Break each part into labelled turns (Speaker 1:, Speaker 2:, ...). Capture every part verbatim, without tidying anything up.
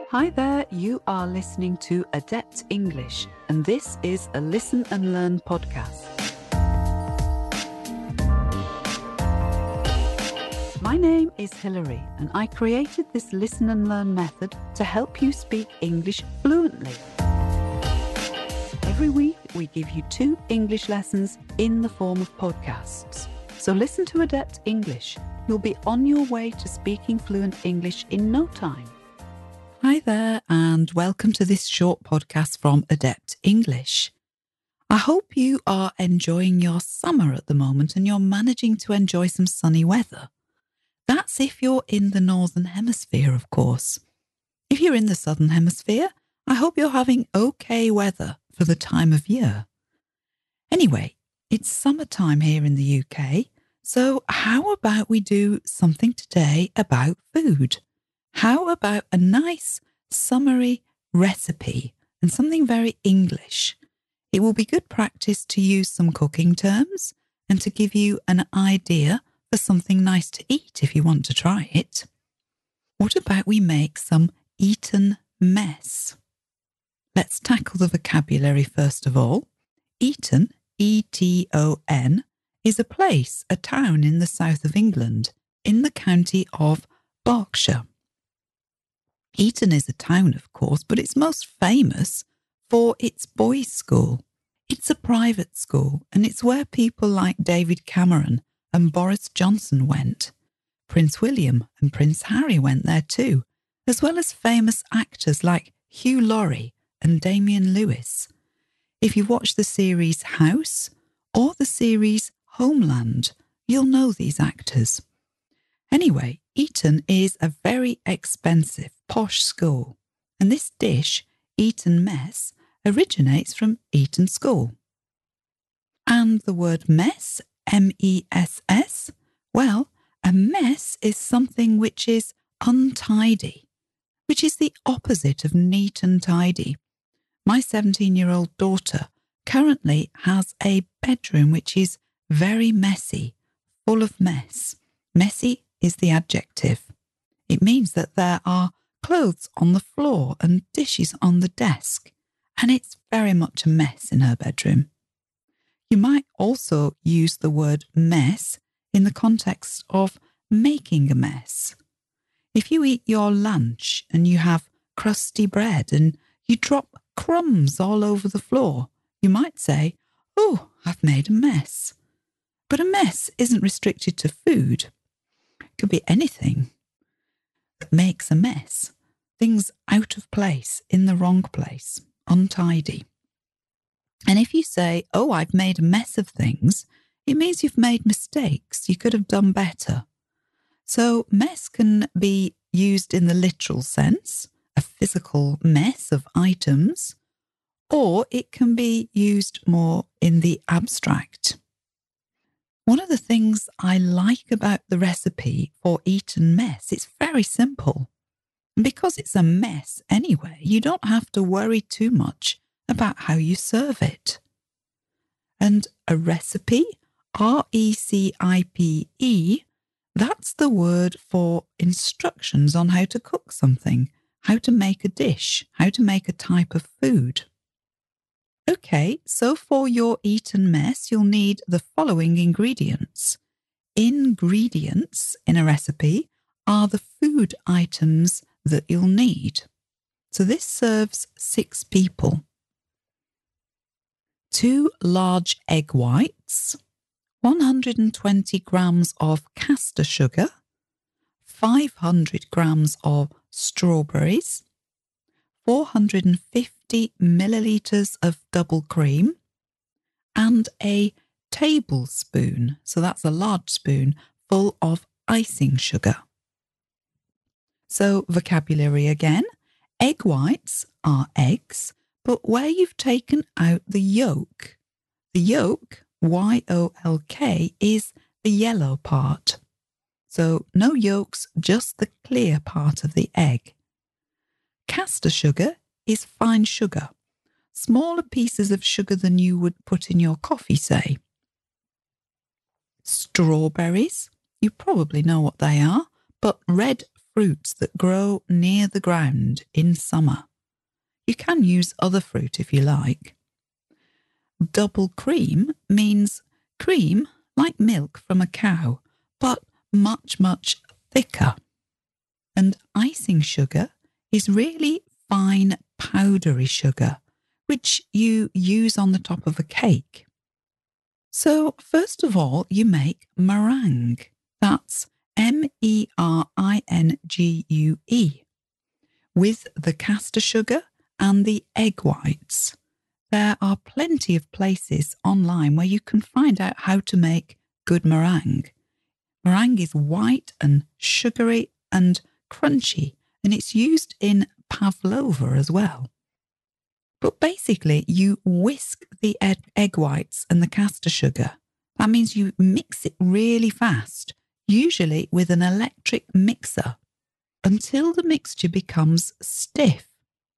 Speaker 1: Hi there, you are listening to Adept English, and this is a Listen and Learn podcast. My name is Hilary, and I created this Listen and Learn method to help you speak English fluently. Every week, we give you two English lessons in the form of podcasts. So listen to Adept English. You'll be on your way to speaking fluent English in no time. Hi there, and welcome to this short podcast from Adept English. I hope you are enjoying your summer at the moment and you're managing to enjoy some sunny weather. That's if you're in the Northern Hemisphere, of course. If you're in the Southern Hemisphere, I hope you're having okay weather for the time of year. Anyway, it's summertime here in the U K, so how about we do something today about food? How about a nice, summery recipe and something very English? It will be good practice to use some cooking terms and to give you an idea for something nice to eat if you want to try it. What about we make some Eton mess? Let's tackle the vocabulary first of all. Eton, E T O N, is a place, a town in the south of England, in the county of Berkshire. Eton is a town, of course, but it's most famous for its boys' school. It's a private school, and it's where people like David Cameron and Boris Johnson went. Prince William and Prince Harry went there too, as well as famous actors like Hugh Laurie and Damian Lewis. If you watch the series House or the series Homeland, you'll know these actors. Anyway, Eton is a very expensive, posh school, and this dish, Eton mess, originates from Eton School. And the word mess, M E S S, well, a mess is something which is untidy, which is the opposite of neat and tidy. My seventeen-year-old daughter currently has a bedroom which is very messy, full of mess. Messy is the adjective. It means that there are clothes on the floor and dishes on the desk, and it's very much a mess in her bedroom. You might also use the word mess in the context of making a mess. If you eat your lunch and you have crusty bread and you drop crumbs all over the floor, you might say, "Oh, I've made a mess." But a mess isn't restricted to food. It could be anything that makes a mess. Things out of place, in the wrong place, untidy. And if you say, "Oh, I've made a mess of things," it means you've made mistakes. You could have done better. So mess can be used in the literal sense, a physical mess of items, or it can be used more in the abstract. One of the things I like about the recipe for Eton mess, it's very simple. And because it's a mess anyway, you don't have to worry too much about how you serve it. And a recipe, R E C I P E, that's the word for instructions on how to cook something, how to make a dish, how to make a type of food. Okay, so for your Eton mess, you'll need the following ingredients. Ingredients in a recipe are the food items that you'll need. So this serves six people. Two large egg whites, one hundred twenty grams of caster sugar, five hundred grams of strawberries, four hundred fifty millilitres of double cream, and a tablespoon, so that's a large spoon, full of icing sugar. So vocabulary again. Egg whites are eggs, but where you've taken out the yolk. The yolk, Y O L K, is the yellow part. So no yolks, just the clear part of the egg. Caster sugar is fine sugar, smaller pieces of sugar than you would put in your coffee, say. Strawberries, you probably know what they are, but red fruits that grow near the ground in summer. You can use other fruit if you like. Double cream means cream like milk from a cow, but much, much thicker. And icing sugar is really fine, powdery sugar, which you use on the top of a cake. So, first of all, you make meringue. That's M E R I N G U E, with the caster sugar and the egg whites. There are plenty of places online where you can find out how to make good meringue. Meringue is white and sugary and crunchy, and it's used in pavlova as well. But basically, you whisk the egg whites and the caster sugar. That means you mix it really fast, usually with an electric mixer, until the mixture becomes stiff.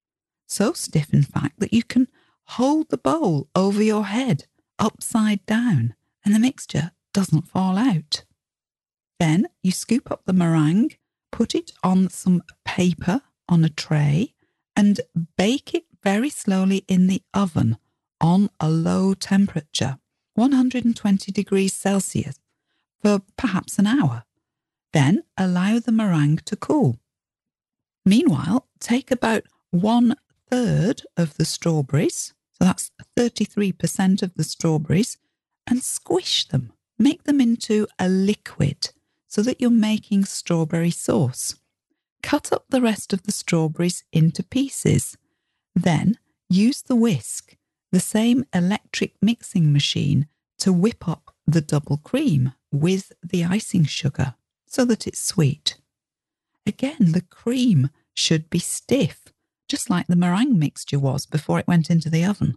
Speaker 1: So stiff, in fact, that you can hold the bowl over your head, upside down, and the mixture doesn't fall out. Then you scoop up the meringue, put it on some paper on a tray, and bake it very slowly in the oven on a low temperature, one hundred twenty degrees Celsius, for perhaps an hour. Then allow the meringue to cool. Meanwhile, take about one third of the strawberries, so that's thirty-three percent of the strawberries, and squish them. Make them into a liquid so that you're making strawberry sauce. Cut up the rest of the strawberries into pieces. Then use the whisk, the same electric mixing machine, to whip up the double cream with the icing sugar so that it's sweet. Again, the cream should be stiff, just like the meringue mixture was before it went into the oven.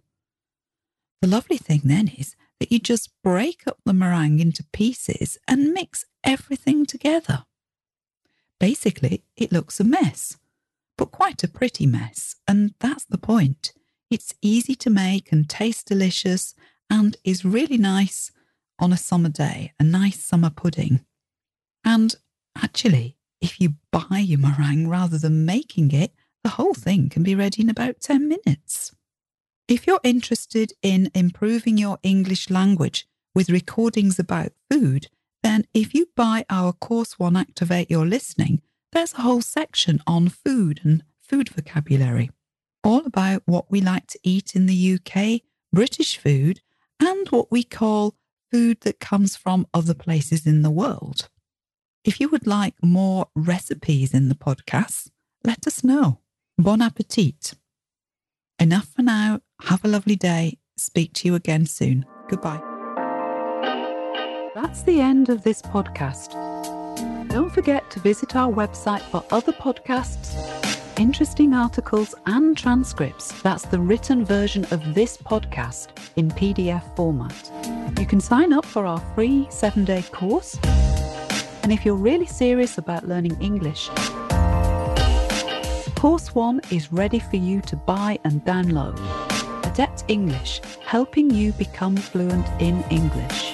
Speaker 1: The lovely thing then is that you just break up the meringue into pieces and mix everything together. Basically, it looks a mess, but quite a pretty mess, and that's the point. It's easy to make and tastes delicious and is really nice on a summer day, a nice summer pudding. And actually, if you buy your meringue rather than making it, the whole thing can be ready in about ten minutes. If you're interested in improving your English language with recordings about food, then if you buy our Course one Activate Your Listening, there's a whole section on food and food vocabulary, all about what we like to eat in the U K, British food, and what we call food that comes from other places in the world. If you would like more recipes in the podcast, let us know. Bon appetit. Enough for now. Have a lovely day. Speak to you again soon. Goodbye. That's the end of this podcast. Don't forget to visit our website for other podcasts, interesting articles and transcripts. That's the written version of this podcast in P D F format. You can sign up for our free seven-day course. And if you're really serious about learning English, Course one is ready for you to buy and download. Adept English, helping you become fluent in English.